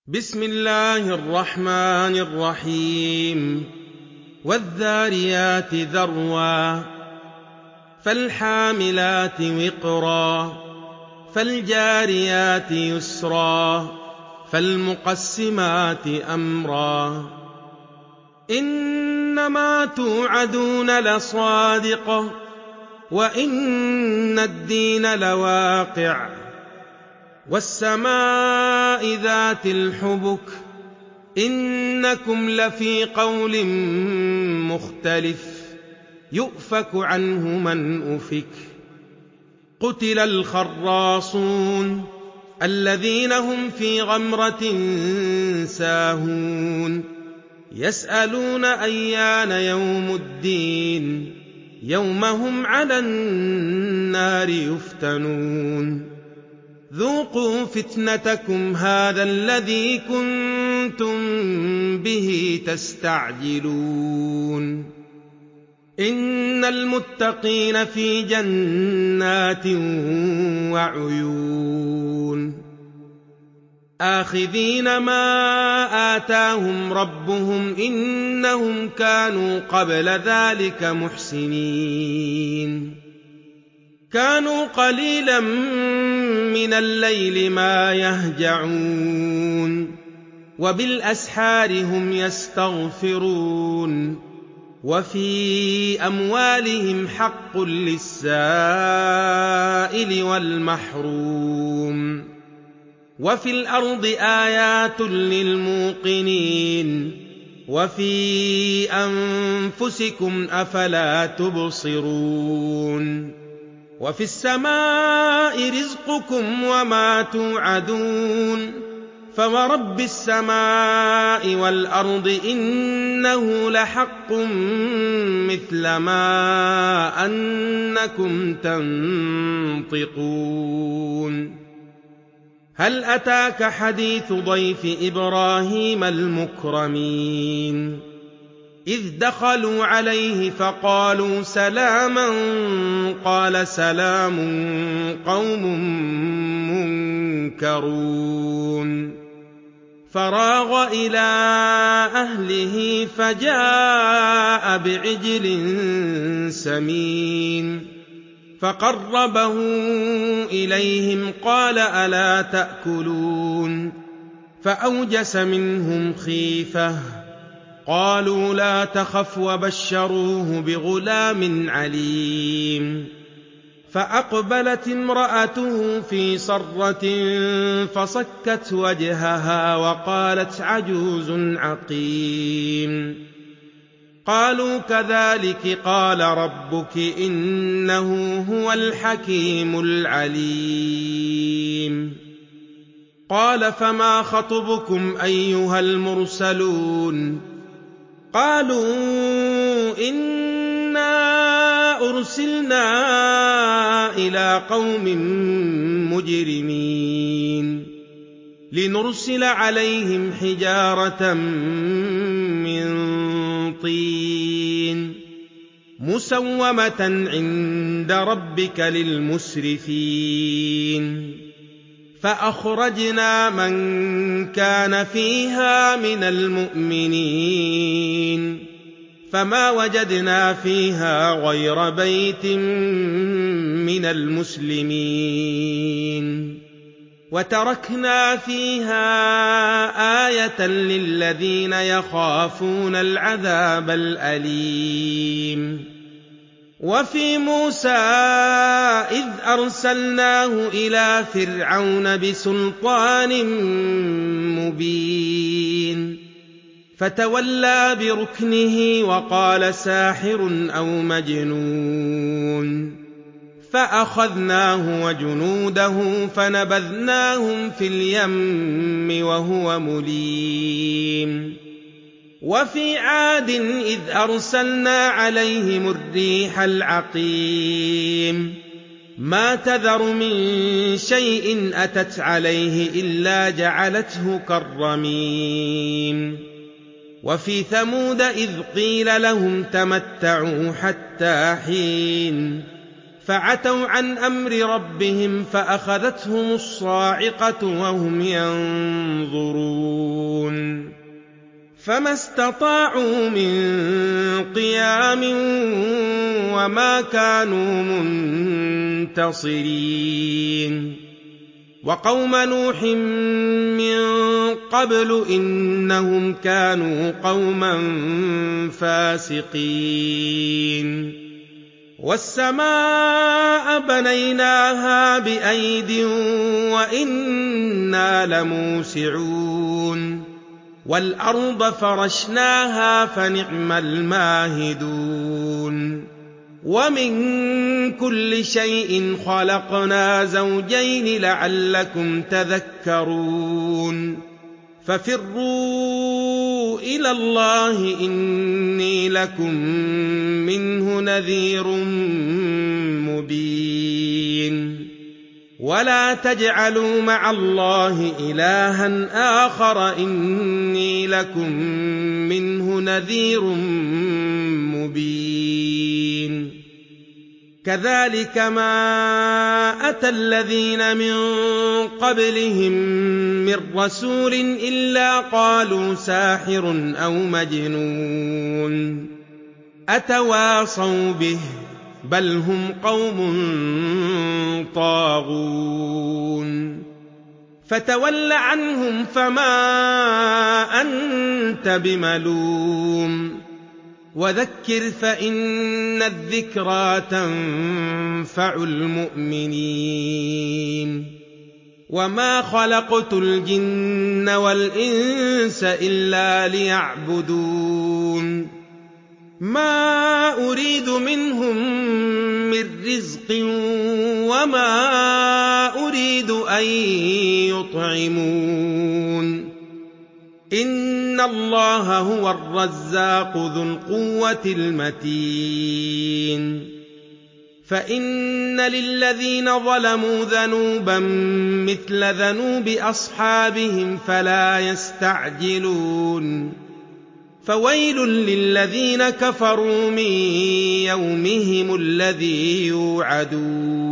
بسم الله الرحمن الرحيم والذاريات ذروا فالحاملات وقرا فالجاريات يسرا فالمقسمات أمرا إنما توعدون لصادق وإن الدين لواقع والسماء ذات الحبك إنكم لفي قول مختلف يؤفك عنه من أفك قتل الخراصون الذين هم في غمرة ساهون يسألون أيان يوم الدين يوم هم على النار يفتنون ذوقوا فتنتكم هذا الذي كنتم به تستعجلون إن المتقين في جنات وعيون آخذين ما آتاهم ربهم إنهم كانوا قبل ذلك محسنين كانوا قليلا من الليل ما يهجعون وبالأسحار هم يستغفرون وفي أموالهم حق للسائل والمحروم وفي الأرض آيات للموقنين وفي أنفسكم أفلا تبصرون وفي السماء رزقكم وما توعدون فورب السماء والأرض إنه لحق مثل ما أنكم تنطقون هل أتاك حديث ضيف إبراهيم المكرمين إذ دخلوا عليه فقالوا سلاما قال سلام قوم منكرون فراغ إلى أهله فجاء بعجل سمين فقربه إليهم قال ألا تأكلون فأوجس منهم خيفة قالوا لا تخف وبشروه بغلام عليم فأقبلت امرأته في صرة فصكت وجهها وقالت عجوز عقيم قالوا كذلك قال ربك إنه هو الحكيم العليم قال فما خطبكم أيها المرسلون قالوا إنا أرسلنا إلى قوم مجرمين لنرسل عليهم حجارة من طين مسومة عند ربك للمسرفين فأخرجنا من كان فيها من المؤمنين فما وجدنا فيها غير بيت من المسلمين وتركنا فيها آية للذين يخافون العذاب الأليم وفي موسى إذ أرسلناه إلى فرعون بسلطان مبين فتولى بركنه وقال ساحر أو مجنون فأخذناه وجنوده فنبذناهم في اليم وهو مليم وفي عاد إذ أرسلنا عليهم الريح العقيم ما تذر من شيء أتت عليه إلا جعلته كالرميم وفي ثمود إذ قيل لهم تمتعوا حتى حين فعتوا عن أمر ربهم فأخذتهم الصاعقة وهم ينظرون فما استطاعوا من قيام وما كانوا منتصرين وقوم نوح من قبل إنهم كانوا قوما فاسقين والسماء بنيناها بأيد وإنا لموسعون والأرض فرشناها فنعم الماهدون ومن كل شيء خلقنا زوجين لعلكم تذكرون ففروا إلى الله إني لكم منه نذير مبين ولا تجعلوا مع الله إلها آخر إني لكم منه نذير مبين كذلك ما أتى الذين من قبلهم من رسول إلا قالوا ساحر أو مجنون أتواصوا به بل هم قوم طاغون فتول عنهم فما أنت بملوم وذكر فإن الذكرى تنفع المؤمنين وما خلقت الجن والإنس إلا ليعبدون ما أريد منهم من رزق وما أريد أن يطعمون إن الله هو الرزاق ذو القوة المتين فإن للذين ظلموا ذنوبا مثل ذنوب أصحابهم فلا يستعجلون فويل للذين كفروا من يومهم الذي يوعدون